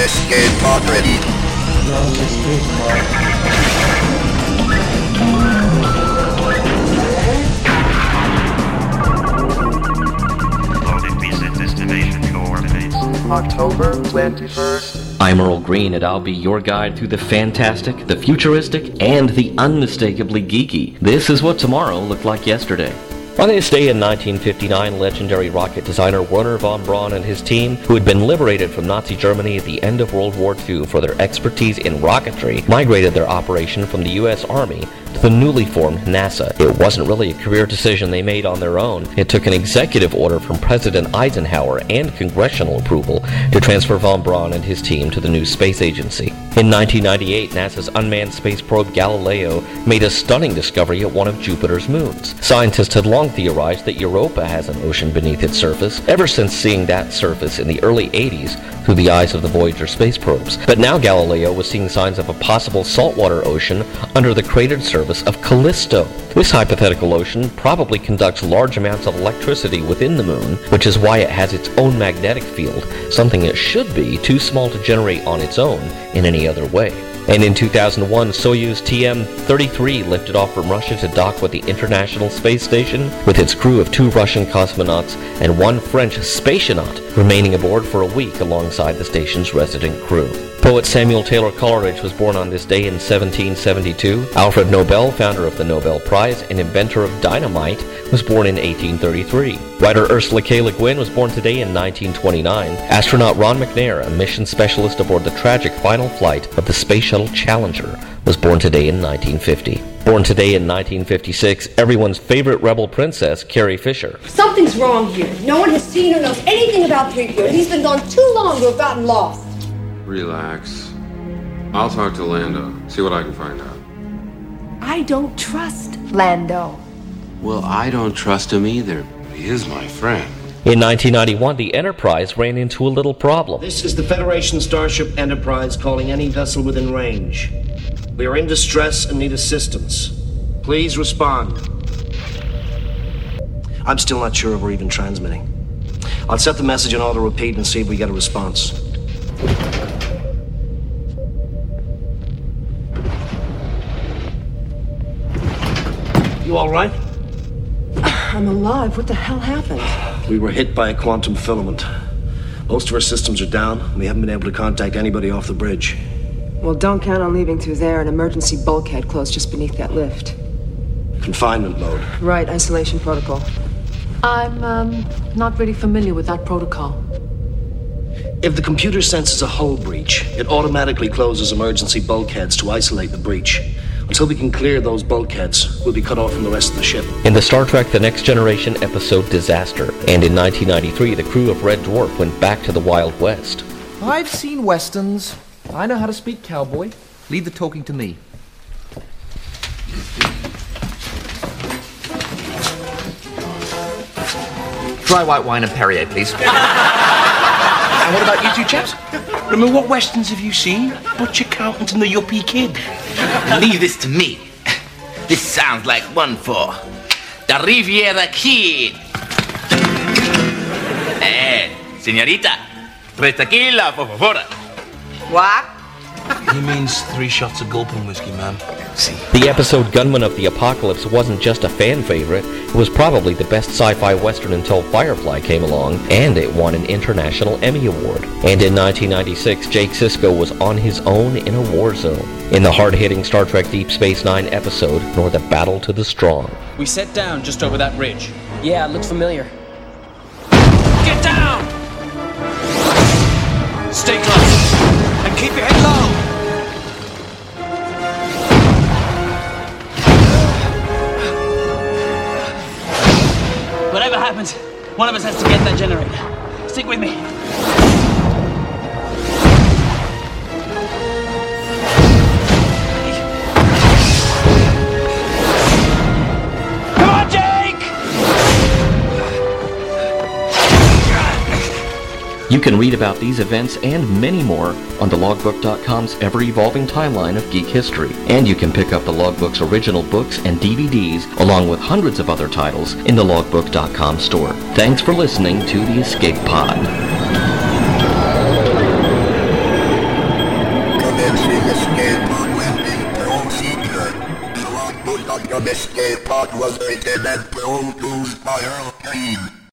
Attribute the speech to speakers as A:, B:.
A: Escape pod ready.
B: Loaded visit destination coordinates.
C: October 21st.
D: I'm Earl Green, and I'll be your guide through the fantastic, the futuristic, and the unmistakably geeky. This is what tomorrow looked like yesterday. On this day in 1959, legendary rocket designer Wernher von Braun and his team, who had been liberated from Nazi Germany at the end of World War II for their expertise in rocketry, migrated their operation from the U.S. Army to the newly formed NASA. It wasn't really a career decision they made on their own. It took an executive order from President Eisenhower and congressional approval to transfer von Braun and his team to the new space agency. In 1998, NASA's unmanned space probe Galileo made a stunning discovery at one of Jupiter's moons. Scientists had long theorized that Europa has an ocean beneath its surface, ever since seeing that surface in the early 80s through the eyes of the Voyager space probes. But now Galileo was seeing signs of a possible saltwater ocean under the cratered surface of Callisto. This hypothetical ocean probably conducts large amounts of electricity within the moon, which is why it has its own magnetic field, something it should be too small to generate on its own in any other way. And in 2001, Soyuz TM-33 lifted off from Russia to dock with the International Space Station, with its crew of 2 Russian cosmonauts and 1 French spaceonaut remaining aboard for a week alongside the station's resident crew. Poet Samuel Taylor Coleridge was born on this day in 1772. Alfred Nobel, founder of the Nobel Prize and inventor of dynamite, was born in 1833. Writer Ursula K. Le Guin was born today in 1929. Astronaut Ron McNair, a mission specialist aboard the tragic final flight of the Space Shuttle Challenger, was born today in 1950. Born today in 1956, everyone's favorite rebel princess, Carrie Fisher.
E: Something's wrong here. No one has seen or knows anything about Threepwood. He's been gone too long to have gotten lost.
F: Relax. I'll talk to Lando, see what I can find out.
E: I don't trust Lando.
F: Well, I don't trust him either. He is my friend.
D: In 1991, the Enterprise ran into a little problem.
G: This is the Federation Starship Enterprise calling any vessel within range. We are in distress and need assistance. Please respond. I'm still not sure if we're even transmitting. I'll set the message on auto repeat and see if we get a response. You all right?
E: I'm alive. What the hell happened?
G: We were hit by a quantum filament. Most of our systems are down, and we haven't been able to contact anybody off the bridge.
H: Well, don't count on leaving through there. An emergency bulkhead closed just beneath that lift.
G: Confinement mode.
H: Right, isolation protocol.
I: I'm not really familiar with that protocol.
G: If the computer senses a hull breach, it automatically closes emergency bulkheads to isolate the breach. Until we can clear those bulkheads, we'll be cut off from the rest of the ship.
D: In the Star Trek The Next Generation episode Disaster, and in 1993, the crew of Red Dwarf went back to the Wild West.
C: I've seen westerns. I know how to speak cowboy. Leave the talking to me.
J: Dry white wine and Perrier, please. And what about you two chaps?
K: Remember, what westerns have you seen? Butch Accountant and the Yuppie Kid.
J: Leave this to me. This sounds like one for the Riviera Kid. Señorita, 3 tequila, por favor.
H: What?
K: He means 3 shots of gulping whiskey, ma'am.
J: See.
D: The episode Gunman of the Apocalypse wasn't just a fan favorite, it was probably the best sci-fi western until Firefly came along, and it won an International Emmy Award. And in 1996, Jake Sisko was on his own in a war zone. In the hard-hitting Star Trek Deep Space Nine episode, Nor the Battle to the Strong.
L: We set down just over that ridge.
C: Yeah, it looks familiar.
L: Get down! Stay close, and keep your head low! Whatever happens, one of us has to get that generator. Stick with me. Come on, Jake!
D: You can read about these events and many more on the Logbook.com's ever-evolving timeline of geek history. And you can pick up the Logbook's original books and DVDs, along with hundreds of other titles, in the Logbook.com store. Thanks for listening to The Escape Pod.
A: that your escape pod was rated and prone to by Hurricane.